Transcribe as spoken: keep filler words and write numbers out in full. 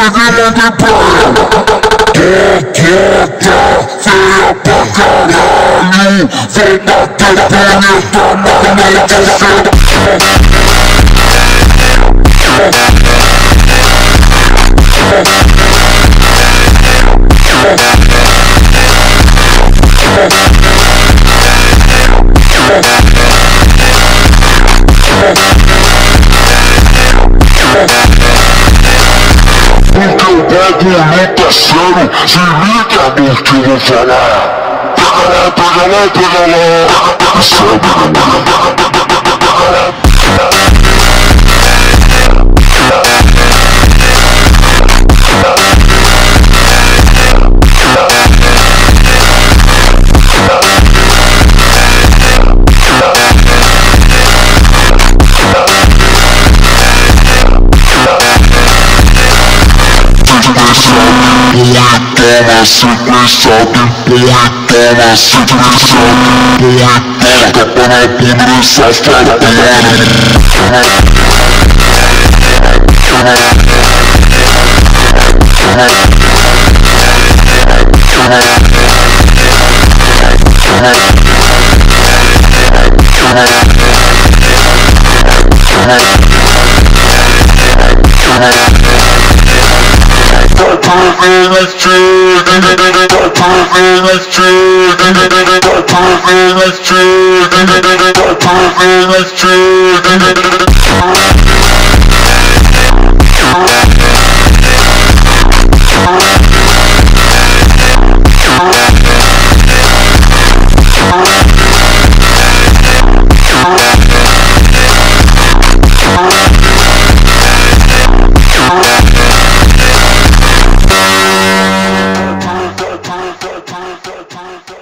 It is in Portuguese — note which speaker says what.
Speaker 1: peguei e mandei pra ela. Cocota, feia pra caralho, vem bater punheta na mãe de você. Porque o bagulho tá sério, se liga no que eu vou falar. Pega lá, pega lá, pega lá, pega, sabe? Toma sequenciado, põe, toma sequenciado, põe, tapa na bunda, safada, let's true, let's true, let's true, let's true. Time, time, time, time, time.